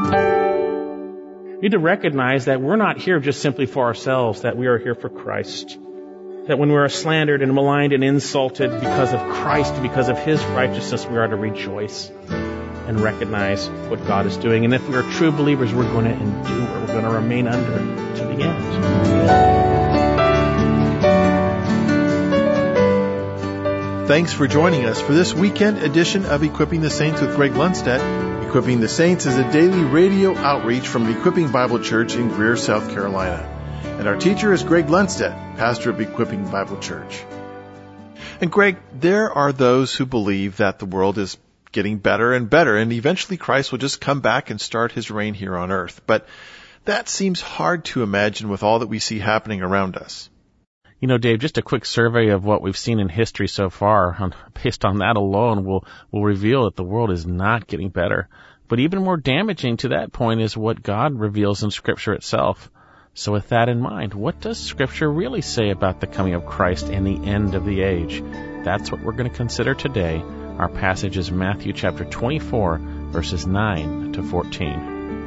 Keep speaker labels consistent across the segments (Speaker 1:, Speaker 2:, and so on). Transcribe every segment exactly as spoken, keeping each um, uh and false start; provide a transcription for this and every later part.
Speaker 1: We need to recognize that we're not here just simply for ourselves, that we are here for Christ. That when we are slandered and maligned and insulted because of Christ, because of His righteousness, we are to rejoice and recognize what God is doing. And if we are true believers, we're going to endure. We're going to remain under to the end.
Speaker 2: Thanks for joining us for this weekend edition of Equipping the Saints with Greg Lundstedt. Equipping the Saints is a daily radio outreach from the Equipping Bible Church in Greer, South Carolina. And our teacher is Greg Lundstedt, pastor of Equipping Bible Church. And Greg, there are those who believe that the world is getting better and better, and eventually Christ will just come back and start His reign here on earth. But that seems hard to imagine with all that we see happening around us.
Speaker 1: You know, Dave, just a quick survey of what we've seen in history so far, based on that alone, will will reveal that the world is not getting better. But even more damaging to that point is what God reveals in Scripture itself. So with that in mind, what does Scripture really say about the coming of Christ and the end of the age? That's what we're going to consider today. Our passage is Matthew chapter twenty-four, verses nine to fourteen.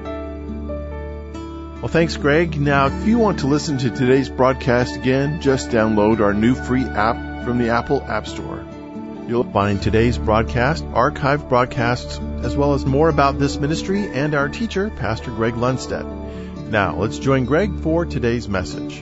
Speaker 2: Well, thanks, Greg. Now, if you want to listen to today's broadcast again, just download our new free app from the Apple App Store. You'll find today's broadcast, archived broadcasts, as well as more about this ministry and our teacher, Pastor Greg Lundstedt. Now, let's join Greg for today's message.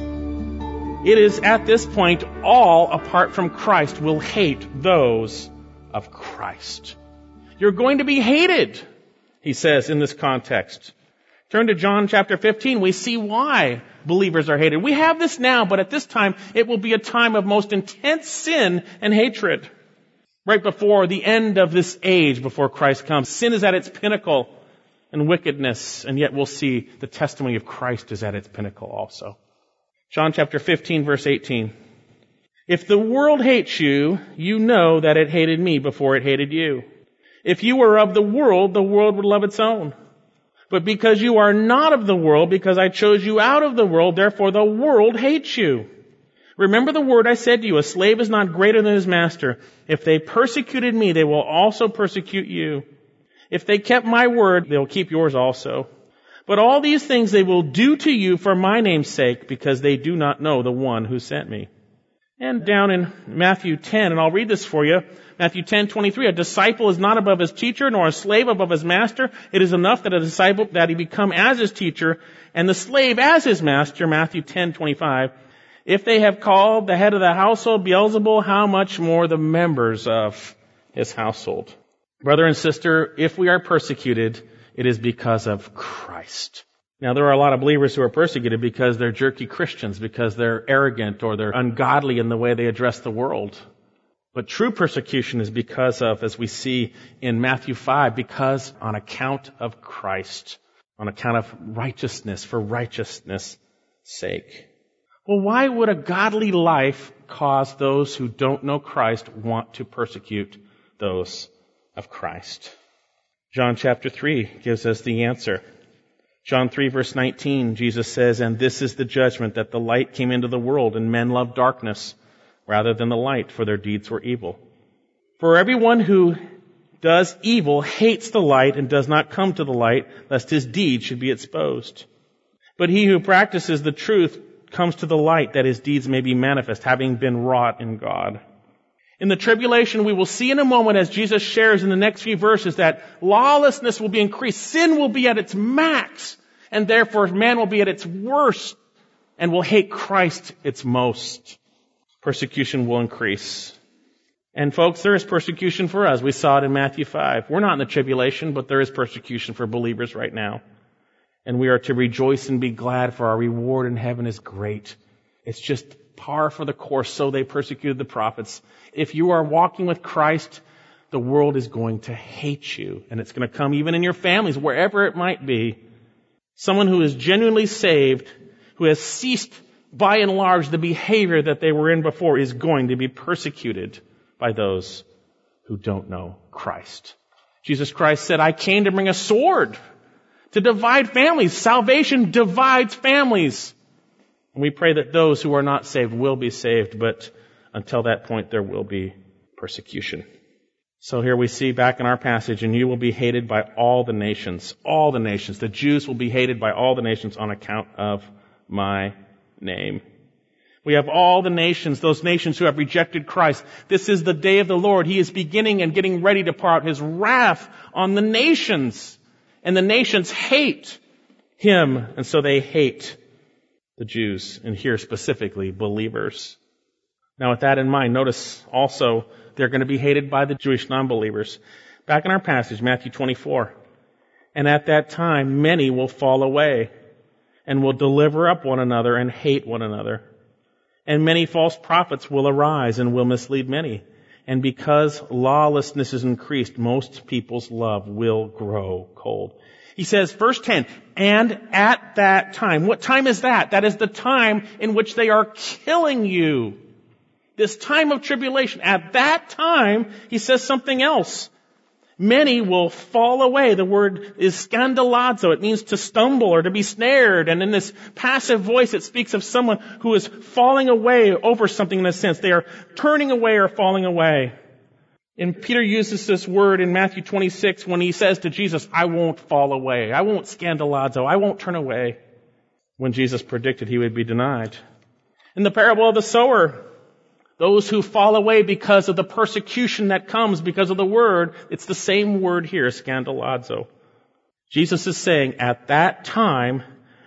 Speaker 1: It is at this point all apart from Christ will hate those of Christ. You're going to be hated, he says in this context. Turn to John chapter fifteen. We see why believers are hated. We have this now, but at this time, it will be a time of most intense sin and hatred. Right before the end of this age, before Christ comes, sin is at its pinnacle and wickedness, and yet we'll see the testimony of Christ is at its pinnacle also. John chapter fifteen, verse eighteen. If the world hates you, you know that it hated me before it hated you. If you were of the world, the world would love its own. But because you are not of the world, because I chose you out of the world, therefore the world hates you. Remember the word I said to you, a slave is not greater than his master. If they persecuted me, they will also persecute you. If they kept my word, they will keep yours also. But all these things they will do to you for my name's sake, because they do not know the one who sent me. And down in Matthew ten, and I'll read this for you. Matthew ten twenty-three, a disciple is not above his teacher, nor a slave above his master. It is enough that a disciple, that he become as his teacher, and the slave as his master. Matthew ten twenty-five. If they have called the head of the household Beelzebul, how much more the members of his household? Brother and sister, if we are persecuted, it is because of Christ. Now, there are a lot of believers who are persecuted because they're jerky Christians, because they're arrogant or they're ungodly in the way they address the world. But true persecution is because of, as we see in Matthew five, because on account of Christ, on account of righteousness, for righteousness' sake. Well, why would a godly life cause those who don't know Christ want to persecute those of Christ? John chapter three gives us the answer. John three verse nineteen, Jesus says, and this is the judgment, that the light came into the world, and men loved darkness rather than the light, for their deeds were evil. For everyone who does evil hates the light and does not come to the light, lest his deeds should be exposed. But he who practices the truth comes to the light, that his deeds may be manifest, having been wrought in God. In the tribulation, we will see in a moment, as Jesus shares in the next few verses, that lawlessness will be increased. Sin will be at its max, and therefore man will be at its worst and will hate Christ its most. Persecution will increase. And folks, there is persecution for us. We saw it in Matthew five. We're not in the tribulation, but there is persecution for believers right now. And we are to rejoice and be glad, for our reward in heaven is great. It's just par for the course. So they persecuted the prophets. If you are walking with Christ, the world is going to hate you. And it's going to come even in your families, wherever it might be. Someone who is genuinely saved, who has ceased by and large the behavior that they were in before, is going to be persecuted by those who don't know Christ. Jesus Christ said, I came to bring a sword to divide families. Salvation divides families. And we pray that those who are not saved will be saved, but until that point there will be persecution. So here we see back in our passage, and you will be hated by all the nations. All the nations. The Jews will be hated by all the nations on account of my name. We have all the nations, those nations who have rejected Christ. This is the day of the Lord. He is beginning and getting ready to pour out His wrath on the nations. And the nations hate Him, and so they hate the Jews, and here specifically believers. Now with that in mind, notice also they're going to be hated by the Jewish non-believers. Back in our passage, Matthew twenty-four. And at that time, many will fall away and will deliver up one another and hate one another. And many false prophets will arise and will mislead many. And because lawlessness is increased, most people's love will grow cold. He says, verse ten, and at that time. What time is that? That is the time in which they are killing you. This time of tribulation. At that time, he says something else. Many will fall away. The word is scandalazo. It means to stumble or to be snared. And in this passive voice, it speaks of someone who is falling away over something in a sense. They are turning away or falling away. And Peter uses this word in Matthew twenty-six when he says to Jesus, I won't fall away. I won't scandalazo. I won't turn away. When Jesus predicted he would be denied. In the parable of the sower, those who fall away because of the persecution that comes because of the word, it's the same word here, scandalazo. Jesus is saying, at that time,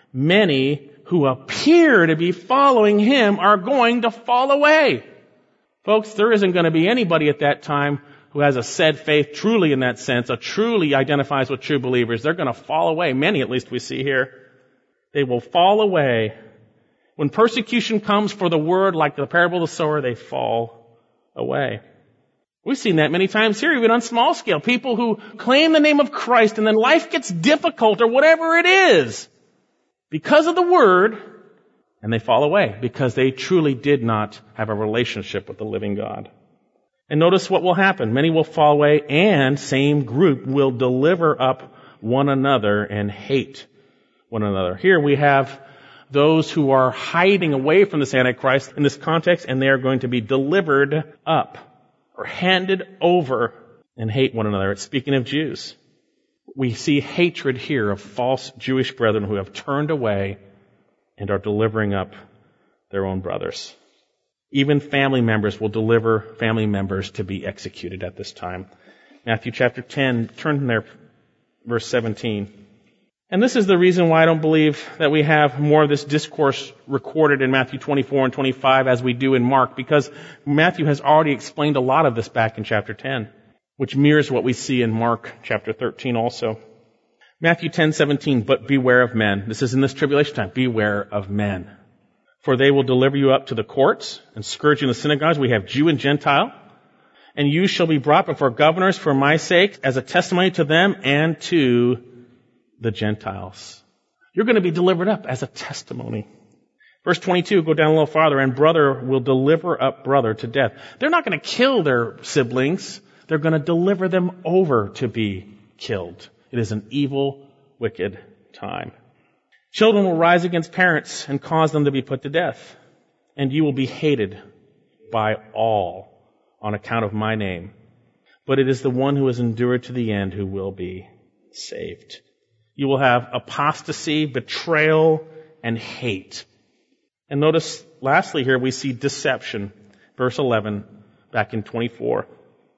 Speaker 1: many who appear to be following Him are going to fall away. Folks, there isn't going to be anybody at that time who has a said faith truly in that sense, a truly identifies with true believers. They're going to fall away. Many, at least we see here. They will fall away. When persecution comes for the word, like the parable of the sower, they fall away. We've seen that many times here, even on small scale. People who claim the name of Christ and then life gets difficult or whatever it is because of the word, and they fall away because they truly did not have a relationship with the living God. And notice what will happen. Many will fall away, and same group will deliver up one another and hate one another. Here we have those who are hiding away from this Antichrist in this context, and they are going to be delivered up or handed over and hate one another. It's speaking of Jews. We see hatred here of false Jewish brethren who have turned away and are delivering up their own brothers. Even family members will deliver family members to be executed at this time. Matthew chapter ten, turn there, verse seventeen. And this is the reason why I don't believe that we have more of this discourse recorded in Matthew twenty-four and twenty-five as we do in Mark, because Matthew has already explained a lot of this back in chapter ten, which mirrors what we see in Mark chapter thirteen also. Matthew ten seventeen, but beware of men. This is in this tribulation time. Beware of men. For they will deliver you up to the courts and scourge you in the synagogues. We have Jew and Gentile. And you shall be brought before governors for my sake as a testimony to them and to the Gentiles. You're going to be delivered up as a testimony. Verse twenty-two, go down a little farther, and brother will deliver up brother to death. They're not going to kill their siblings. They're going to deliver them over to be killed. It is an evil, wicked time. Children will rise against parents and cause them to be put to death. And you will be hated by all on account of my name. But it is the one who has endured to the end who will be saved. You will have apostasy, betrayal, and hate. And notice, lastly here, we see deception. Verse eleven, back in twenty-four.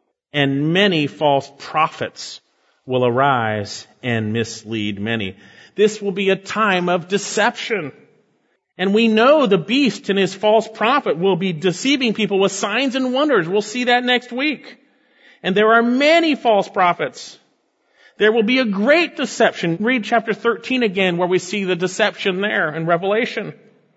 Speaker 1: And many false prophets will arise and mislead many. This will be a time of deception. And we know the beast and his false prophet will be deceiving people with signs and wonders. We'll see that next week. And there are many false prophets. There will be a great deception. Read chapter thirteen again where we see the deception there in Revelation.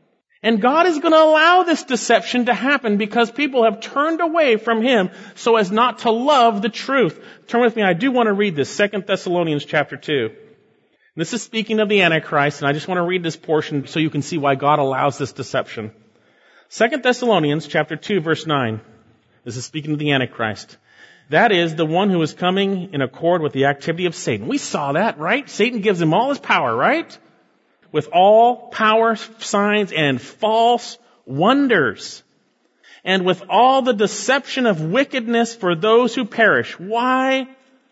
Speaker 1: And God is going to allow this deception to happen because people have turned away from Him so as not to love the truth. Turn with me. I do want to read this. Second Thessalonians chapter two. This is speaking of the Antichrist, and I just want to read this portion so you can see why God allows this deception. Second Thessalonians chapter two verse nine. This is speaking of the Antichrist. That is the one who is coming in accord with the activity of Satan. We saw that, right? Satan gives him all his power, right? With all power, signs, and false wonders. and with all the deception of wickedness for those who perish. Why?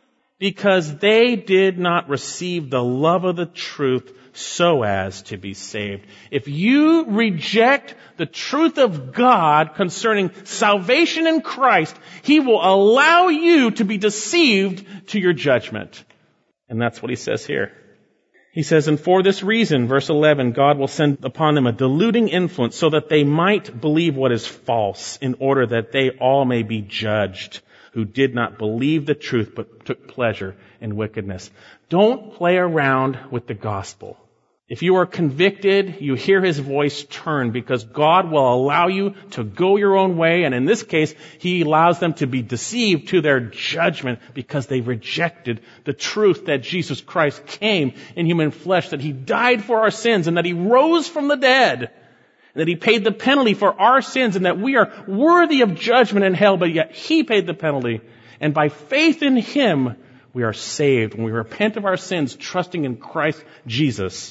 Speaker 1: Because they did not receive the love of the truth so as to be saved. If you reject the truth of God concerning salvation in Christ, He will allow you to be deceived to your judgment. And that's what He says here. He says, and for this reason, verse eleven, God will send upon them a deluding influence so that they might believe what is false, in order that they all may be judged, who did not believe the truth but took pleasure in wickedness. Don't play around with the gospel. If you are convicted, you hear His voice, turn, because God will allow you to go your own way, and in this case, He allows them to be deceived to their judgment because they rejected the truth that Jesus Christ came in human flesh, that He died for our sins, and that He rose from the dead, and that He paid the penalty for our sins, and that we are worthy of judgment in hell, but yet He paid the penalty. And by faith in Him, we are saved when we repent of our sins, trusting in Christ Jesus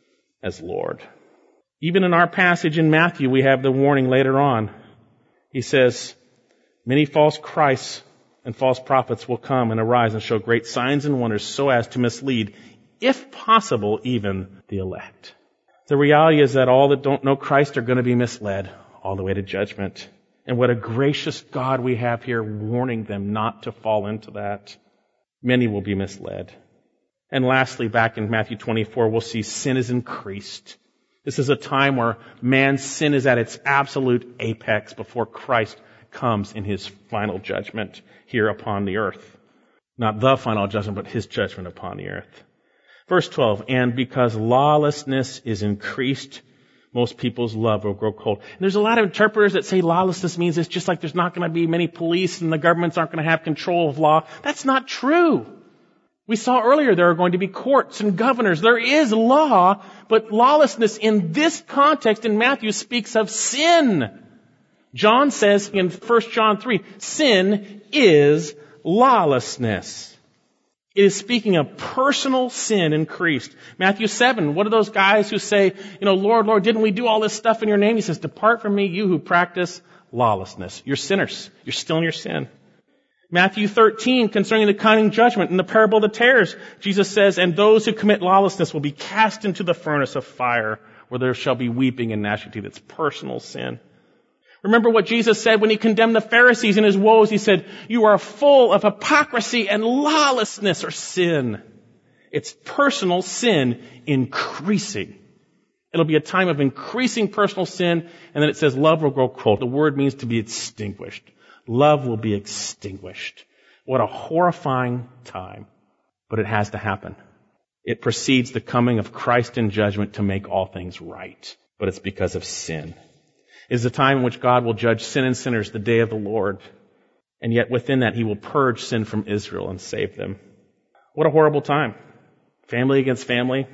Speaker 1: as Lord. Even in our passage in Matthew, we have the warning later on. He says, many false Christs and false prophets will come and arise and show great signs and wonders so as to mislead, if possible, even the elect. The reality is that all that don't know Christ are going to be misled all the way to judgment. And what a gracious God we have here, warning them not to fall into that. Many will be misled. And lastly, back in Matthew twenty-four, we'll see sin is increased. This is a time where man's sin is at its absolute apex before Christ comes in His final judgment here upon the earth. Not the final judgment, but His judgment upon the earth. Verse twelve, and because lawlessness is increased, most people's love will grow cold. And there's a lot of interpreters that say lawlessness means it's just like there's not going to be many police and the governments aren't going to have control of law. That's not true. We saw earlier there are going to be courts and governors. There is law, but lawlessness in this context in Matthew speaks of sin. John says in First John three, sin is lawlessness. It is speaking of personal sin increased. Matthew seven, what are those guys who say, you know, Lord, Lord, didn't we do all this stuff in your name? He says, depart from me, you who practice lawlessness. You're sinners. You're still in your sin. Matthew thirteen, concerning the coming judgment, in the parable of the tares, Jesus says, and those who commit lawlessness will be cast into the furnace of fire, where there shall be weeping and gnashing of teeth. It's personal sin. Remember what Jesus said when He condemned the Pharisees in His woes. He said, you are full of hypocrisy and lawlessness or sin. It's personal sin increasing. It'll be a time of increasing personal sin, and then it says love will grow cold. The word means to be extinguished. Love will be extinguished. What a horrifying time. But it has to happen. It precedes the coming of Christ in judgment to make all things right. But it's because of sin. It is a time in which God will judge sin and sinners, the day of the Lord. And yet within that, He will purge sin from Israel and save them. What a horrible time. Family against family.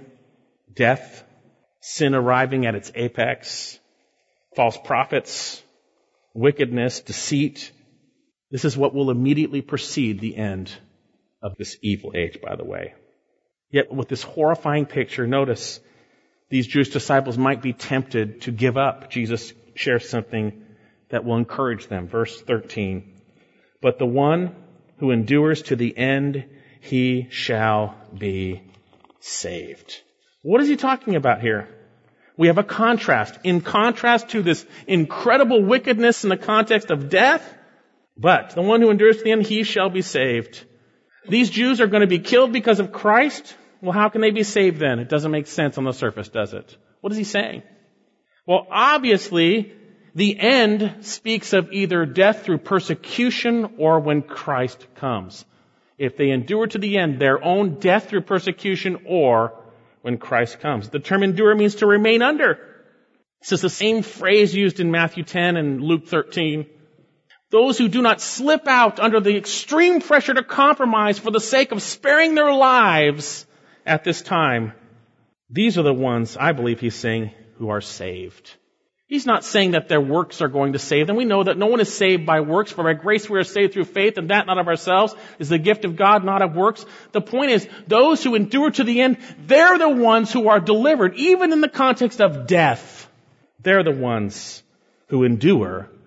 Speaker 1: Death. Sin arriving at its apex. False prophets. Wickedness. Deceit. This is what will immediately precede the end of this evil age, by the way. Yet with this horrifying picture, notice these Jewish disciples might be tempted to give up. Jesus shares something that will encourage them. Verse thirteen. But the one who endures to the end, he shall be saved. What is he talking about here? We have a contrast. In contrast to this incredible wickedness in the context of death, but the one who endures to the end, he shall be saved. These Jews are going to be killed because of Christ. Well, how can they be saved then? It doesn't make sense on the surface, does it? What is he saying? Well, obviously, the end speaks of either death through persecution or when Christ comes. If they endure to the end, their own death through persecution or when Christ comes. The term endure means to remain under. This is the same phrase used in Matthew ten and Luke thirteen. Those who do not slip out under the extreme pressure to compromise for the sake of sparing their lives at this time, these are the ones, I believe he's saying, who are saved. He's not saying that their works are going to save them. We know that no one is saved by works, for by grace we are saved through faith, and that not of ourselves is the gift of God, not of works. The point is, those who endure to the end, they're the ones who are delivered, even in the context of death. They're the ones who endure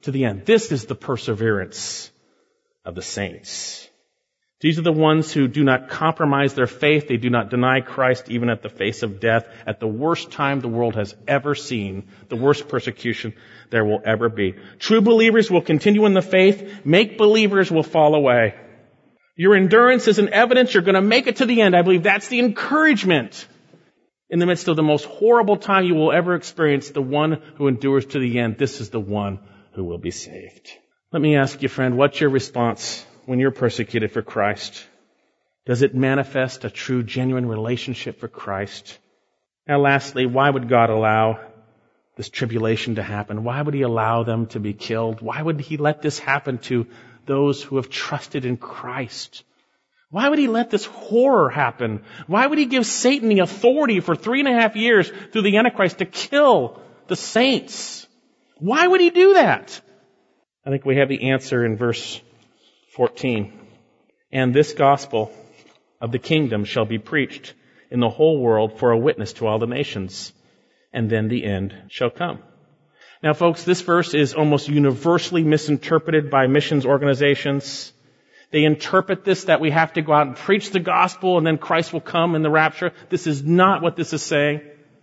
Speaker 1: to the end. This is the perseverance of the saints. These are the ones who do not compromise their faith. They do not deny Christ even at the face of death, at the worst time the world has ever seen, the worst persecution there will ever be. True believers will continue in the faith. Make believers will fall away. Your endurance is an evidence you're going to make it to the end. I believe that's the encouragement. In the midst of the most horrible time you will ever experience, the one who endures to the end, this is the one who will be saved. Let me ask you, friend, what's your response when you're persecuted for Christ? Does it manifest a true, genuine relationship for Christ? Now, lastly, why would God allow this tribulation to happen? Why would He allow them to be killed? Why would He let this happen to those who have trusted in Christ? Why would He let this horror happen? Why would He give Satan the authority for three and a half years through the Antichrist to kill the saints? Why would He do that? I think we have the answer in verse fourteen. And this gospel of the kingdom shall be preached in the whole world for a witness to all the nations, and then the end shall come. Now, folks, this verse is almost universally misinterpreted by missions organizations. They interpret this that we have to go out and preach the gospel and then Christ will come in the rapture. This is not what this is saying.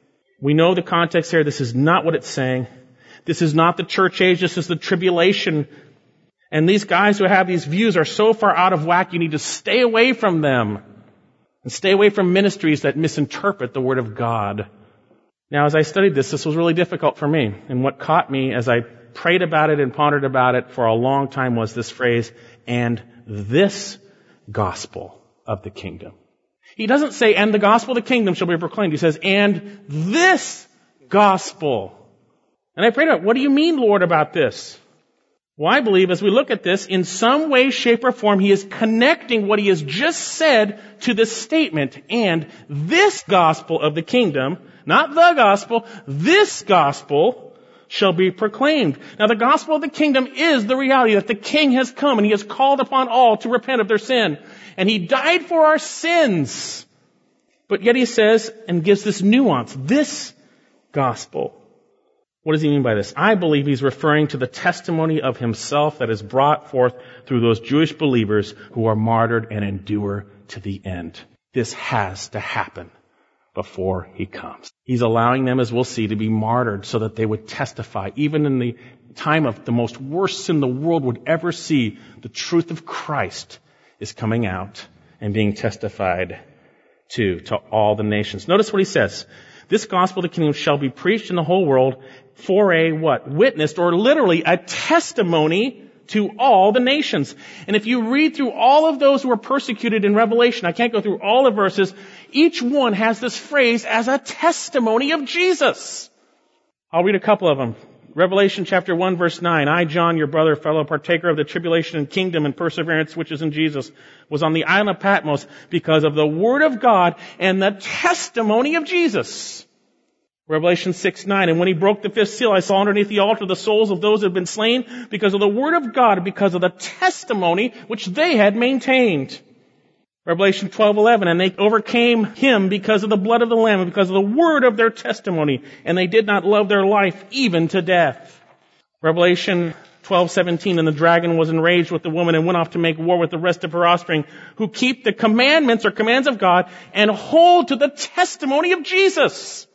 Speaker 1: We know the context here. This is not what it's saying. This is not the church age. This is the tribulation. And these guys who have these views are so far out of whack, you need to stay away from them. And stay away from ministries that misinterpret the Word of God. Now, as I studied this, this was really difficult for me. And what caught me as I prayed about it and pondered about it for a long time was this phrase, and this gospel of the kingdom. He doesn't say, and the gospel of the kingdom shall be proclaimed. He says, and this gospel. And I prayed about, what do you mean, Lord, about this? Well, I believe as we look at this, in some way, shape, or form, He is connecting what He has just said to this statement, and this gospel of the kingdom, not the gospel, this gospel shall be proclaimed. Now, the gospel of the kingdom is the reality that the King has come and He has called upon all to repent of their sin. And He died for our sins. But yet He says, and gives this nuance, this gospel. What does He mean by this? I believe He's referring to the testimony of Himself that is brought forth through those Jewish believers who are martyred and endure to the end. This has to happen before He comes. He's allowing them, as we'll see, to be martyred so that they would testify, even in the time of the most worst sin the world would ever see, the truth of Christ is coming out and being testified to, to all the nations. Notice what He says. This gospel of the kingdom shall be preached in the whole world for a what? Witnessed, or literally a testimony to all the nations. And if you read through all of those who were persecuted in Revelation, I can't go through all the verses, each one has this phrase as a testimony of Jesus. I'll read a couple of them. Revelation chapter one verse nine, I, John, your brother, fellow partaker of the tribulation and kingdom and perseverance which is in Jesus, was on the island of Patmos because of the word of God and the testimony of Jesus. Revelation six nine, and when He broke the fifth seal, I saw underneath the altar the souls of those who had been slain because of the word of God and because of the testimony which they had maintained. Revelation twelve eleven, and they overcame Him because of the blood of the Lamb and because of the word of their testimony, and they did not love their life even to death. Revelation twelve seventeen, and the dragon was enraged with the woman and went off to make war with the rest of her offspring who keep the commandments or commands of God and hold to the testimony of Jesus.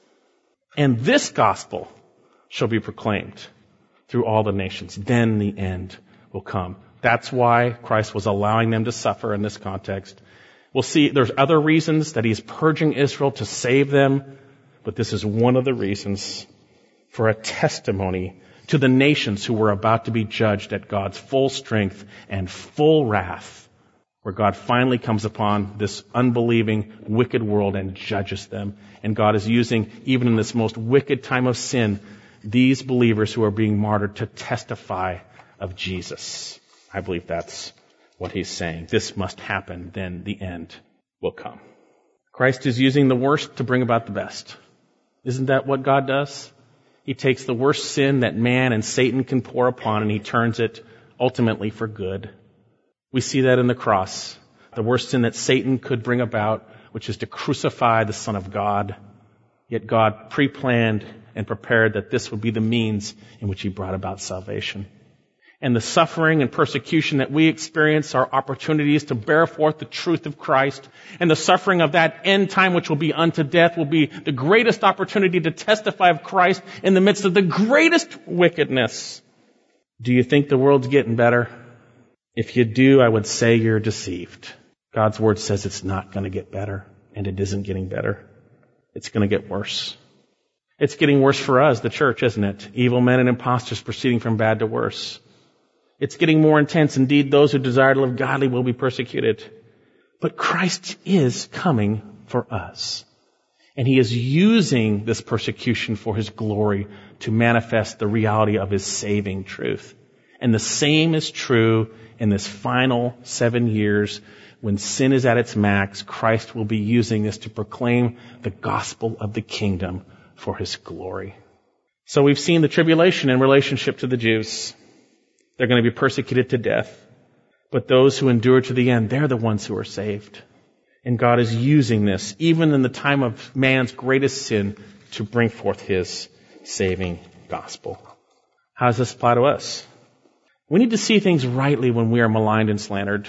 Speaker 1: And this gospel shall be proclaimed through all the nations. Then the end will come. That's why Christ was allowing them to suffer in this context. We'll see there's other reasons that He's purging Israel to save them, but this is one of the reasons for a testimony to the nations who were about to be judged at God's full strength and full wrath, where God finally comes upon this unbelieving, wicked world and judges them. And God is using, even in this most wicked time of sin, these believers who are being martyred to testify of Jesus. I believe that's what He's saying. This must happen, then the end will come. Christ is using the worst to bring about the best. Isn't that what God does? He takes the worst sin that man and Satan can pour upon and He turns it ultimately for good. We see that in the cross. The worst sin that Satan could bring about, which is to crucify the Son of God. Yet God pre-planned and prepared that this would be the means in which He brought about salvation. And the suffering and persecution that we experience are opportunities to bear forth the truth of Christ. And the suffering of that end time, which will be unto death, will be the greatest opportunity to testify of Christ in the midst of the greatest wickedness. Do you think the world's getting better? If you do, I would say you're deceived. God's word says it's not going to get better, and it isn't getting better. It's going to get worse. It's getting worse for us, the church, isn't it? Evil men and impostors proceeding from bad to worse. It's getting more intense. Indeed, those who desire to live godly will be persecuted. But Christ is coming for us. And He is using this persecution for His glory to manifest the reality of His saving truth. And the same is true in this final seven years. When sin is at its max, Christ will be using this to proclaim the gospel of the kingdom for His glory. So we've seen the tribulation in relationship to the Jews. They're going to be persecuted to death. But those who endure to the end, they're the ones who are saved. And God is using this, even in the time of man's greatest sin, to bring forth His saving gospel. How does this apply to us? We need to see things rightly when we are maligned and slandered.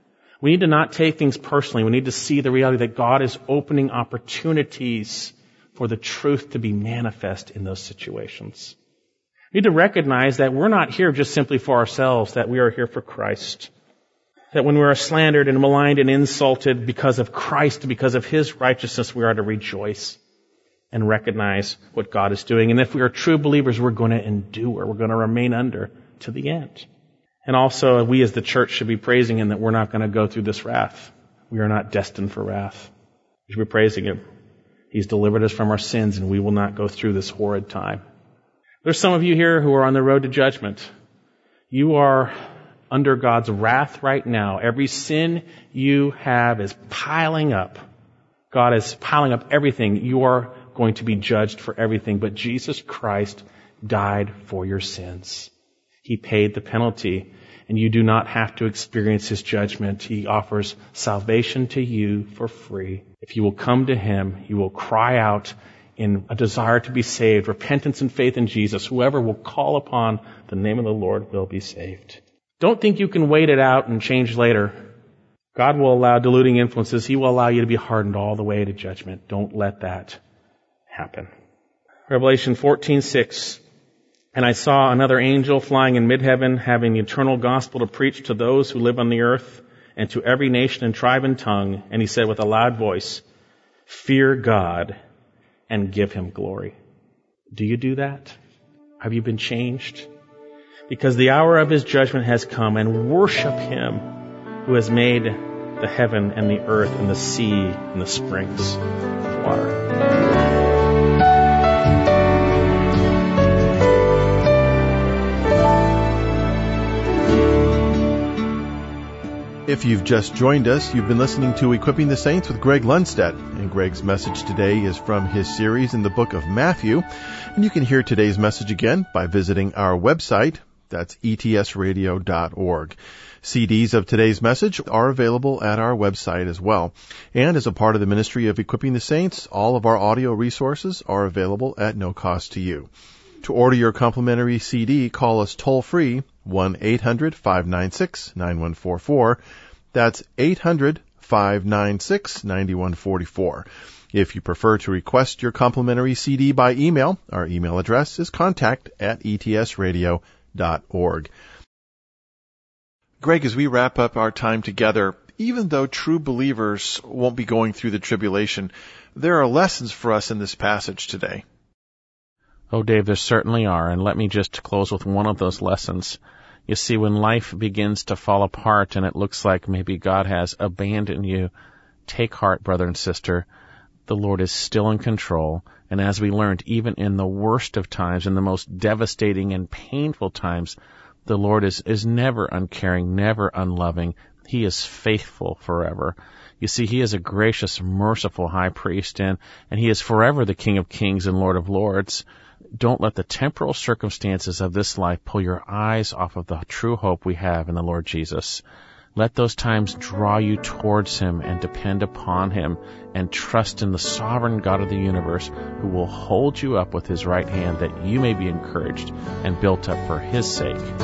Speaker 1: We need to not take things personally. We need to see the reality that God is opening opportunities for the truth to be manifest in those situations. We need to recognize that we're not here just simply for ourselves, that we are here for Christ. That when we are slandered and maligned and insulted because of Christ, because of His righteousness, we are to rejoice and recognize what God is doing. And if we are true believers, we're going to endure. We're going to remain under to the end. And also, we as the church should be praising Him that we're not going to go through this wrath. We are not destined for wrath. We should be praising Him. He's delivered us from our sins, and we will not go through this horrid time. There's some of you here who are on the road to judgment. You are under God's wrath right now. Every sin you have is piling up. God is piling up everything. You are going to be judged for everything. But Jesus Christ died for your sins. He paid the penalty, and you do not have to experience His judgment. He offers salvation to you for free. If you will come to Him, you will cry out in a desire to be saved, repentance and faith in Jesus. Whoever will call upon the name of the Lord will be saved. Don't think you can wait it out and change later. God will allow deluding influences. He will allow you to be hardened all the way to judgment. Don't let that happen. Revelation fourteen six. And I saw another angel flying in mid-heaven, having the eternal gospel to preach to those who live on the earth and to every nation and tribe and tongue. And he said with a loud voice, "Fear God and give Him glory." Do you do that? Have you been changed? Because the hour of His judgment has come, and worship Him who has made the heaven and the earth and the sea and the springs of water.
Speaker 2: If you've just joined us, you've been listening to Equipping the Saints with Greg Lundstedt, and Greg's message today is from his series in the book of Matthew, and you can hear today's message again by visiting our website. That's E T S radio dot org. C Ds of today's message are available at our website as well. And as a part of the ministry of Equipping the Saints, all of our audio resources are available at no cost to you. To order your complimentary C D, call us toll-free, one eight hundred five nine six nine one four four. That's eight hundred five nine six nine one four four. If you prefer to request your complimentary C D by email, our email address is contact at E T S radio dot org. Greg, as we wrap up our time together, even though true believers won't be going through the tribulation, there are lessons for us in this passage today.
Speaker 1: Oh, Dave, there certainly are. And let me just close with one of those lessons. You see, when life begins to fall apart and it looks like maybe God has abandoned you, take heart, brother and sister. The Lord is still in control. And as we learned, even in the worst of times, in the most devastating and painful times, the Lord is, is never uncaring, never unloving. He is faithful forever. You see, He is a gracious, merciful high priest, and, and He is forever the King of kings and Lord of lords. Don't let the temporal circumstances of this life pull your eyes off of the true hope we have in the Lord Jesus. Let those times draw you towards Him and depend upon Him and trust in the sovereign God of the universe who will hold you up with His right hand that you may be encouraged and built up for His sake and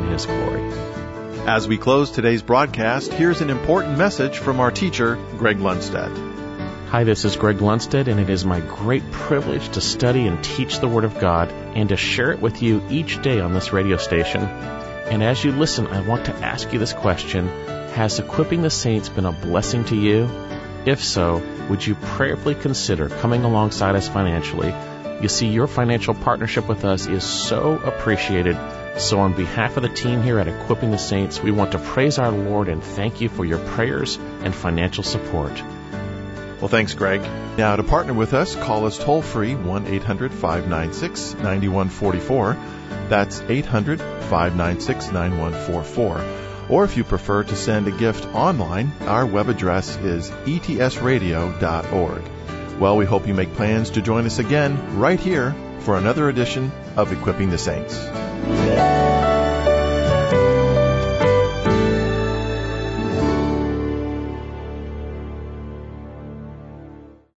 Speaker 1: His glory.
Speaker 2: As we close today's broadcast, here's an important message from our teacher, Greg Lundstedt.
Speaker 1: Hi, this is Greg Lundstedt, and it is my great privilege to study and teach the Word of God and to share it with you each day on this radio station. And as you listen, I want to ask you this question: has Equipping the Saints been a blessing to you? If so, would you prayerfully consider coming alongside us financially? You see, your financial partnership with us is so appreciated. So on behalf of the team here at Equipping the Saints, we want to praise our Lord and thank you for your prayers and financial support.
Speaker 2: Well, thanks, Greg. Now, to partner with us, call us toll-free, one eight hundred five nine six nine one four four. That's eight hundred five nine six nine one four four. Or if you prefer to send a gift online, our web address is e t s radio dot org. Well, we hope you make plans to join us again right here for another edition of Equipping the Saints.